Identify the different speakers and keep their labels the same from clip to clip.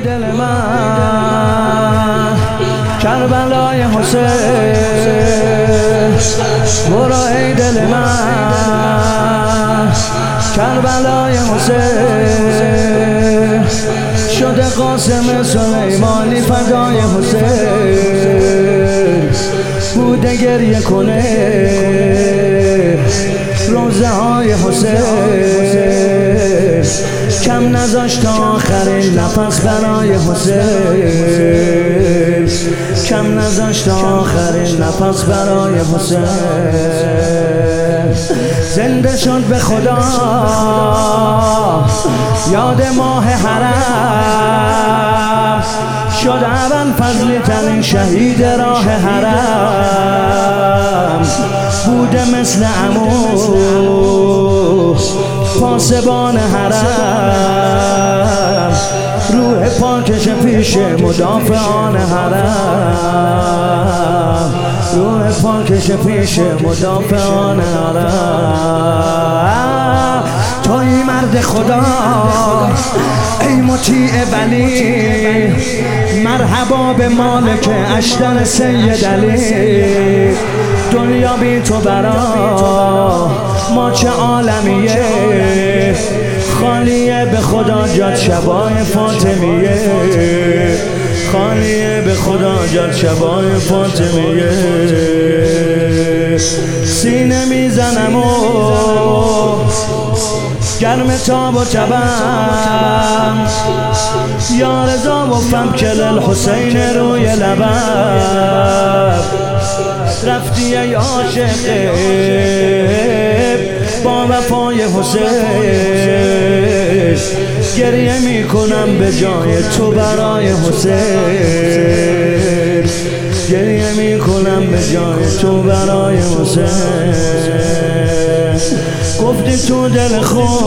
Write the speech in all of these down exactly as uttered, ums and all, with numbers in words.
Speaker 1: دل من کربلای حسین، برو ای دل من کربلای حسین، شده قاسم سلیمانی فدای حسین، بوده گریه کنه روزه های حسین، کم نذاشت تا آخرین نفس برای حسین، کم نذاشت تا آخرین نفس برای حسین. زنده شد به خدا یاد ماه حرم، شد اول فضلی ترین شهید راه حرم، بوده مثل عمو پاسبان حرم، روح پاکش پیش مدافعان حرم، روح پاکش پیش مدافعان حرم. توی مرد خدا ای مطیع ولی، مرحبا به مالک اشتر سید علی، دنیا بی تو برا ما چه عالمیه، خالیه به خدا جاد شبای فاطمیه، خالیه به خدا جاد شبای فاطمیه. سینه میزنم و گرم تاب و تبم، یا رضا و فمکل الحسین روی لبم، رفتی ای عاشق با وفای حسین، گریه میکنم به جای تو برای حسین، گریه میکنم به جای تو برای حسین. گفتی تو دل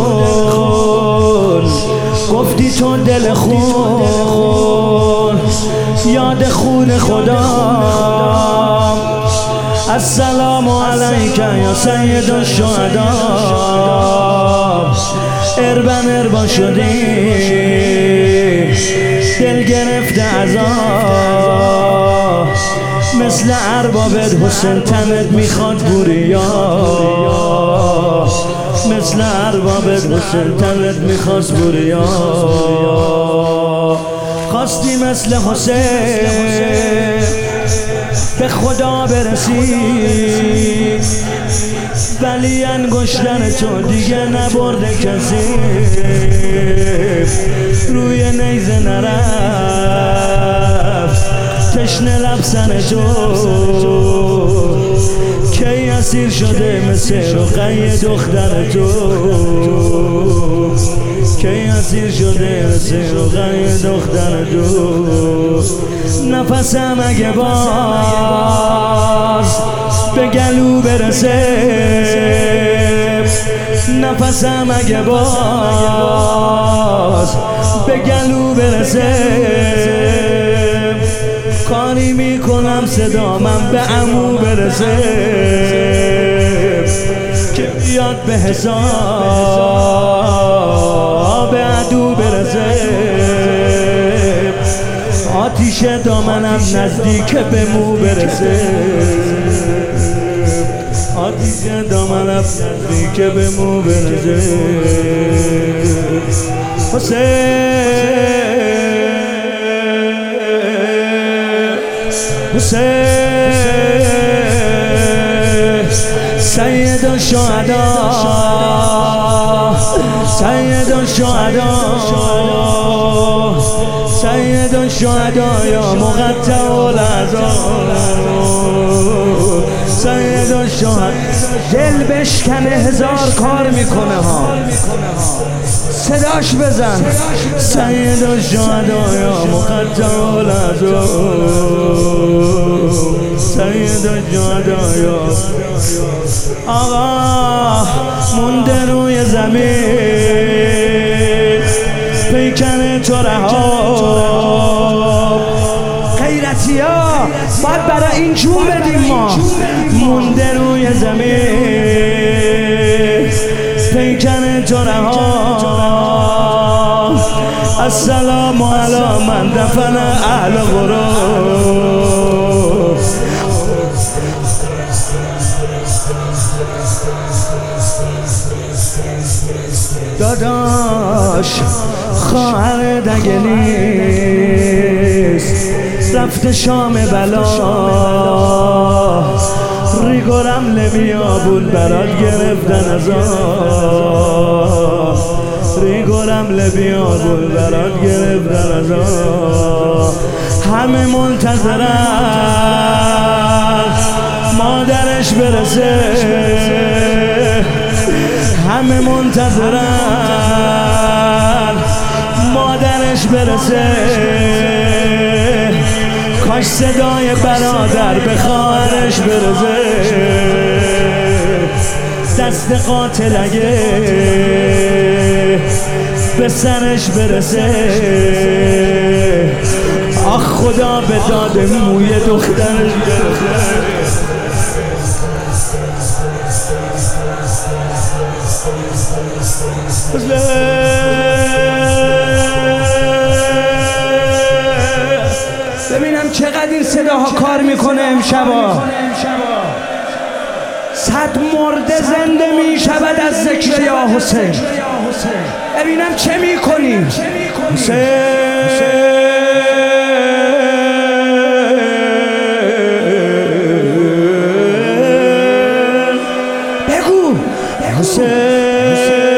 Speaker 1: خون، گفتی تو دل خون، یاد خون خدا، السلام علیک یا سید الشهدا، اربن اربا شدی دل گرفته عذاب، مثل ارباب حسین تنت میخواد بوریا، مثل ارباب حسین تنت میخواد بوریا. خواستی مثل حسین به خدا برسی، ولی انگشتن تو دیگه نبرده کسی، روی نیزه نرفت تشنه لب سر تو، کی اسیر شده مثل رقیه دختر تو، کی اسیر شده مثل رقیه دختر تو. نفسم اگه باز به گلو برسه، نفسم اگه باز به گلو برسه، کاری میکنم صدا من به عمو برسه، که بیاد به حساب عدو برسه. آتیش دامنم نزدیک به مو برسه، آتیش دامنم نزدیک به مو برسه. حسین حسین سید الشهدا، سید الشهدا، سید الشهدا یا مقطع الاعضاء، سید الشهدا. دل بشکنه هزار کار میکنه ها، صداش بزن. سید الشهدا یا مقطع الاعضاء، سید الشهدا یا آقا مونده روی زمین، پیکن تو رها. غیرتی ها باید برای این جون بدیم ما. مونده روی زمین، پیکن تو رها. السلام علی من دفن اهل غرور. داداش خواهر دگه نیست رفته شام بلا، ریگورم لبیا بود برات گرفتن ازا، ریگورم لبیا بود برات گرفتن ازا. همه منتظرن مادرش برسه، همه منتظرن مادرش برسه. کاش صدای برادر به خواهرش برسه. دست قاتل اگه به سرش برسه. آخ خدا به داد موی دخترش برسه. ببینم چقدر این صداها کار میکنه امشبا. صد مرده زنده میشود از ذکر یا حسین. ببینم چه میکنی حسین. بگو حسین.